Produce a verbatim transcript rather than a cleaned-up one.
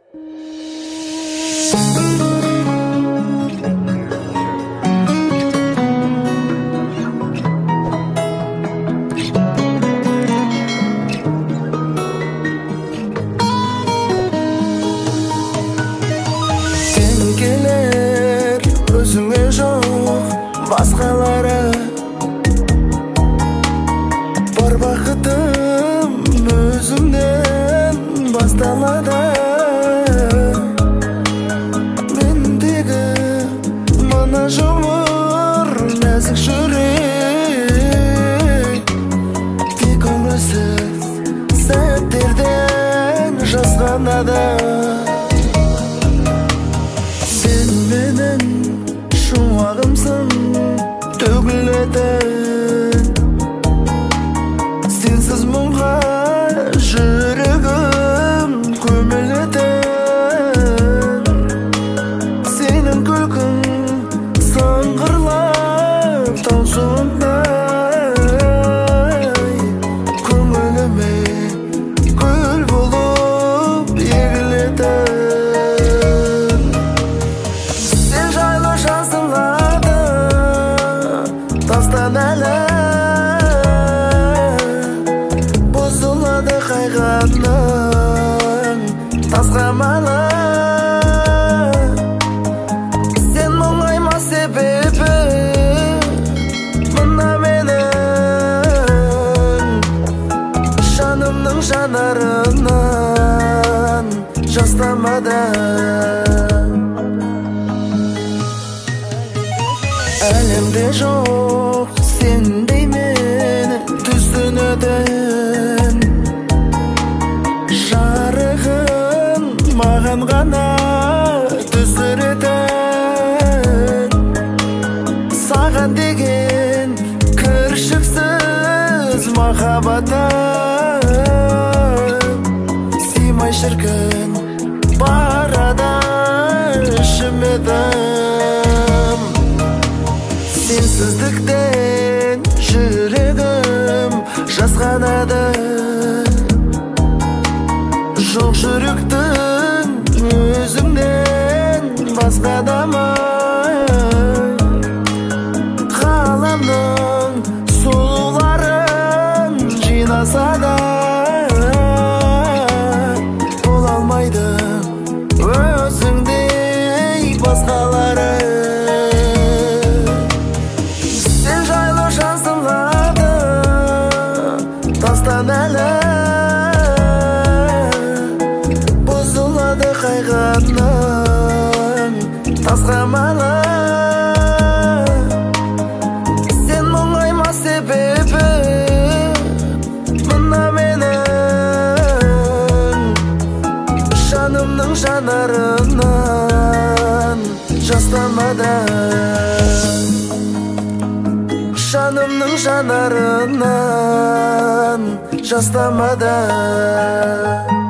Keler özüңe жоқ басқалары бар бақытым өзіңнен басталады мендегі мына жұмыр нәзік жүрек тек көңілсіз сәттерден жасқанады шуағымсың төгілетін сенсіз мұңға жүрегім көмілетін сенің күлкің сыңғырлап таусылындай көңіліме гүл болып егілетін тастан әлі бұзылады қайғатның тасқамалы сен мұңайма себебі мына менің жанымның жанарынан жас тамады әлемде жоқ сендей мені түсінетін жарығын маған ғана түсіретін саған деген кіршіксіз махаббатым сыймай шіркін барады ішімедім сенсіздіктен жүрегім жасқанады жоқ жүректің өзіңнен басқа адамын ғаламның сұлуларын жинаса да бола алмайды өзіңдей басқалары тастан әлі бұзылады қайғатның тасқамалы сен мұңайма себебі мына менің жанымның жанарынан жас тамады жанымның жанарынан жас тамады